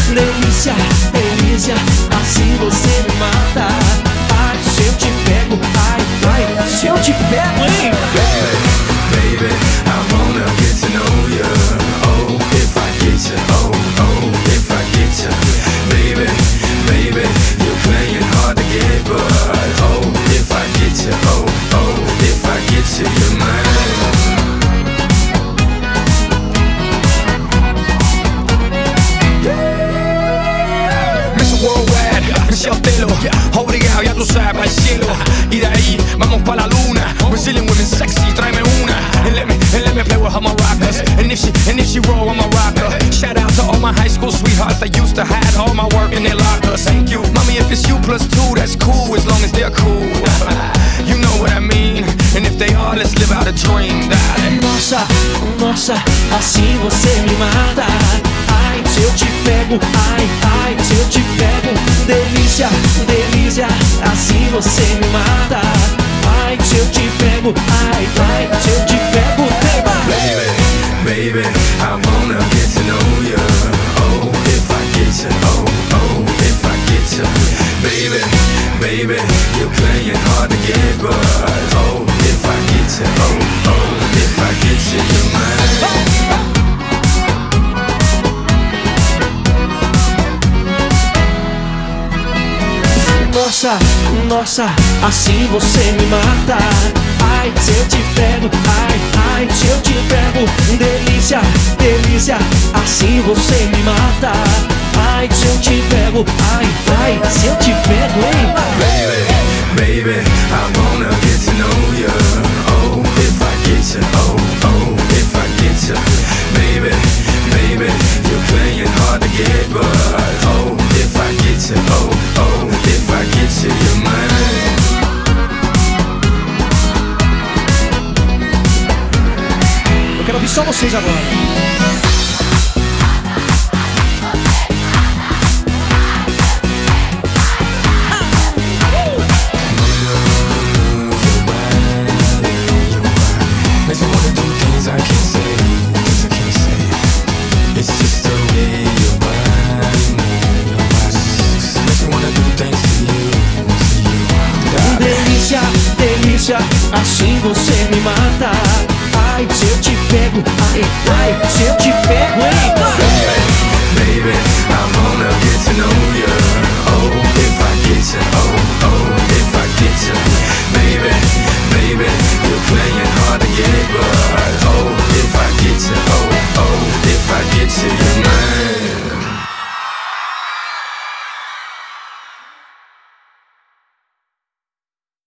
delícia, delícia, assim você me mata. Ai, se eu te pego, ai, ai, se eu te pego, hein? Baby, I wanna get to know you. Oh, if I get you, oh, oh, if I get you. Baby, baby, you're playing hard to get, but oh, if I get you, oh, oh, if I get you, you're mine. Worldwide, Michelle Telo, obligado, ya tú sabes, para el cielo. Y de ahí vamos pa' la luna. Brazilian women sexy, tráeme una. And let me play with her maracas. And if she roll, I'm a rocker. Shout out to all my high school sweethearts that used to hide all my work in their lockers. Thank you, mommy, if it's you plus two, that's cool, as long as they're cool. You know what I mean. And if they are, let's live out a dream, darling. Nossa, nossa, assim você me mata. Ai, se eu te pego, ai, ai, se eu te pego. Delícia, delícia, assim você me mata. Ai, se eu te pego, ai, ai, se eu te pego, baby, baby, I wanna get to know you. Oh, if I get you, oh, oh, if I get you. Baby, baby, you're playing hard to get, but oh, if I get you, oh, oh, if I get you, you're mine. Nossa, nossa, assim você me mata. Ai, se eu te pego, ai, ai, se eu te pego. Delícia, delícia, assim você me mata. Ai, se eu te pego, ai, ai, se eu te pego, hein? Baby, baby, I wanna get to know you. Oh, if I get you, oh, oh, if I get you. Baby, baby, you're playing hard to get, but oh, if I get you, oh, oh, if I get you, you're mine. Eu quero ouvir só vocês agora. Delícia, delícia, assim você me mata. Ai, se eu te pego, ai, ai, se eu te pego, hein?